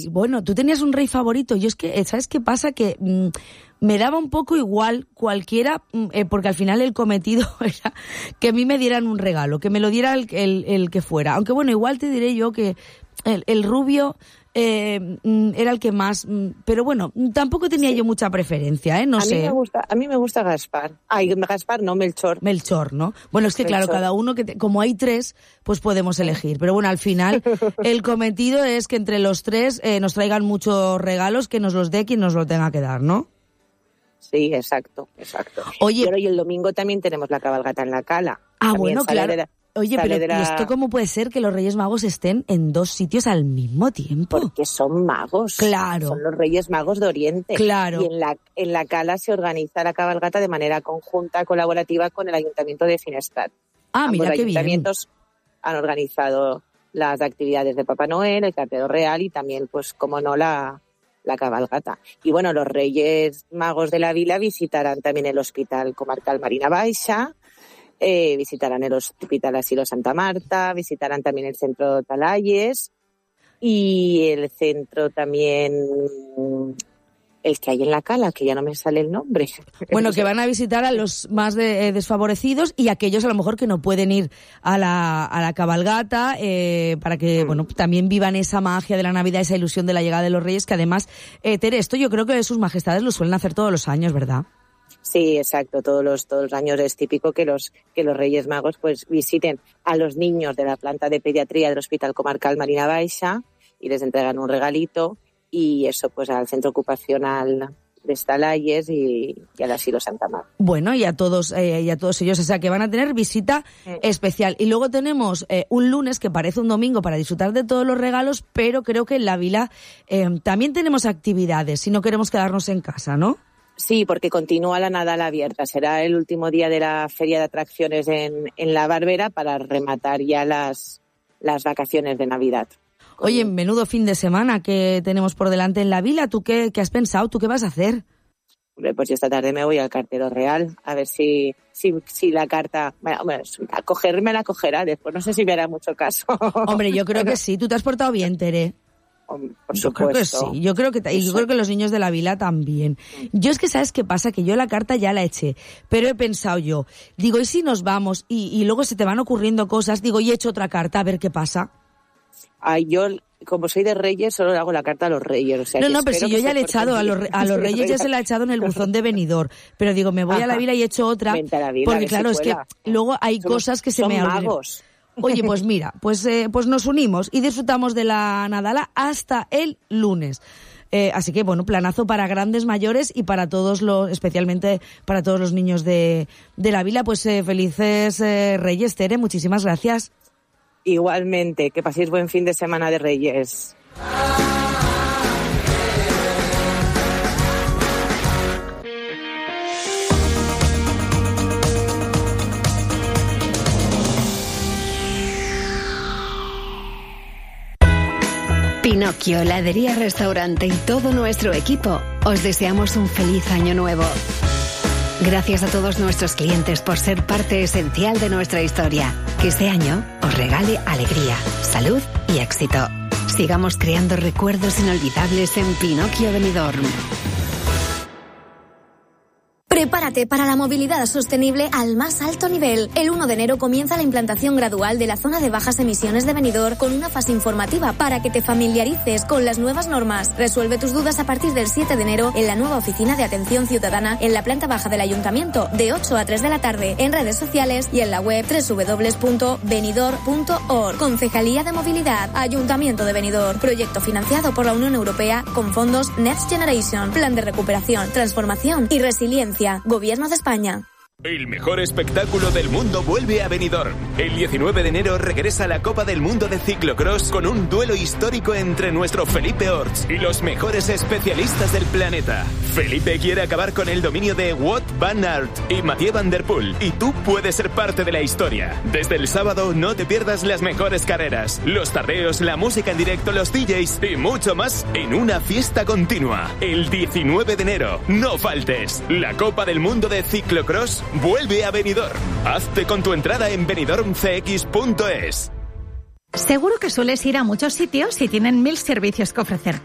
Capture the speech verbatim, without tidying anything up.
Ay, bueno, tú tenías un rey favorito. Yo es que, ¿sabes qué pasa? Que mmm, me daba un poco igual cualquiera, eh, porque al final el cometido era que a mí me dieran un regalo, que me lo diera el, el, el que fuera. Aunque bueno, igual te diré yo que el, el rubio eh, era el que más, pero bueno, tampoco tenía sí. yo mucha preferencia, ¿eh? No a sé. Mí me gusta, a mí me gusta Gaspar. Ay, Gaspar no, Melchor. Melchor, ¿no? Bueno, es que Melchor. Claro, cada uno, que te, como hay tres, pues podemos elegir. Pero bueno, al final el cometido es que entre los tres eh, nos traigan muchos regalos, que nos los dé quien nos lo tenga que dar, ¿no? Sí, exacto, exacto. Oye, pero y el domingo también tenemos la cabalgata en la Cala. Ah, también bueno, claro. La, Oye, pero la... ¿y esto cómo puede ser que los Reyes Magos estén en dos sitios al mismo tiempo? Porque son magos. Claro. Son los Reyes Magos de Oriente. Claro. Y en la, en la Cala se organiza la cabalgata de manera conjunta, colaborativa con el Ayuntamiento de Finestrat. Ah, Ambos mira qué bien. Los ayuntamientos han organizado las actividades de Papá Noel, el cartero real y también, pues, como no, la... la cabalgata. Y bueno, los Reyes Magos de la Vila visitarán también el Hospital Comarcal Marina Baixa, eh, visitarán el Hospital Asilo Santa Marta, visitarán también el Centro Talayes y el centro también, el que hay en la Cala, que ya no me sale el nombre. Bueno, que van a visitar a los más de, eh, desfavorecidos y aquellos a lo mejor que no pueden ir a la, a la cabalgata, eh, para que, mm. bueno, también vivan esa magia de la Navidad, esa ilusión de la llegada de los Reyes, que además, eh, Tere, esto yo creo que sus majestades lo suelen hacer todos los años, ¿verdad? Sí, exacto. Todos los, todos los años es típico que los, que los Reyes Magos pues visiten a los niños de la planta de pediatría del Hospital Comarcal Marina Baixa y les entregan un regalito. Y eso, pues, al centro ocupacional de Estalayes y, y al asilo Santa Marta. Bueno, y a todos eh, y a todos ellos, o sea, que van a tener visita sí. especial. Y luego tenemos eh, un lunes que parece un domingo para disfrutar de todos los regalos, pero creo que en la Vila eh, también tenemos actividades, si no queremos quedarnos en casa, ¿no? Sí, porque continúa la Nadal abierta. Será el último día de la feria de atracciones en, en La Barbera para rematar ya las, las vacaciones de Navidad. Oye, menudo fin de semana que tenemos por delante en la Vila. ¿Tú qué, qué has pensado? ¿Tú qué vas a hacer? Pues yo esta tarde me voy al cartero real a ver si si, si la carta... Bueno, a cogerme la cogerá después. No sé si me hará mucho caso. Hombre, yo creo que sí. Tú te has portado bien, Tere. Por yo creo que sí. Yo creo que, y yo creo que los niños de la Vila también. Yo es que, ¿sabes qué pasa? Que yo la carta ya la eché. Pero he pensado yo, digo, ¿y si nos vamos? Y, y luego se te van ocurriendo cosas. Digo, y he hecho otra carta, a ver qué pasa. Ay, yo, como soy de Reyes, solo le hago la carta a los Reyes. O sea, no, no, pero si yo ya le he echado, a los, a los Reyes ya se la he echado en el buzón de Benidorm. Pero digo, me voy Ajá. a la Vila y he hecho otra. La Vila, porque claro, es que luego hay Somos, cosas que se me son magos. Oye, pues mira, pues eh, pues nos unimos y disfrutamos de la Nadala hasta el lunes. Eh, así que, bueno, planazo para grandes, mayores y para todos los, especialmente para todos los niños de, de la Vila. Pues eh, felices eh, Reyes, Tere, muchísimas gracias. Igualmente, que paséis buen fin de semana de Reyes. Pinocchio, heladería, restaurante y todo nuestro equipo, os deseamos un feliz año nuevo. Gracias a todos nuestros clientes por ser parte esencial de nuestra historia. Que este año os regale alegría, salud y éxito. Sigamos creando recuerdos inolvidables en Pinocchio Benidorm. Prepárate para la movilidad sostenible al más alto nivel. El uno de enero comienza la implantación gradual de la zona de bajas emisiones de Benidorm con una fase informativa para que te familiarices con las nuevas normas. Resuelve tus dudas a partir del siete de enero en la nueva oficina de atención ciudadana en la planta baja del Ayuntamiento de ocho a tres de la tarde, en redes sociales y en la web doble u doble u doble u punto benidorm punto org. Concejalía de Movilidad, Ayuntamiento de Benidorm. Proyecto financiado por la Unión Europea con fondos Next Generation. Plan de recuperación, transformación y resiliencia. Gobierno de España. El mejor espectáculo del mundo vuelve a Benidorm. El diecinueve de enero regresa la Copa del Mundo de Ciclocross con un duelo histórico entre nuestro Felipe Orts y los mejores especialistas del planeta. Felipe quiere acabar con el dominio de Wout van Aert y Mathieu van der Poel, y tú puedes ser parte de la historia. Desde el sábado no te pierdas las mejores carreras, los tardeos, la música en directo, los D Js y mucho más en una fiesta continua. El diecinueve de enero, no faltes. La Copa del Mundo de Ciclocross vuelve a Benidorm. Hazte con tu entrada en benidorm c x punto es. Seguro que sueles ir a muchos sitios y tienen mil servicios que ofrecerte.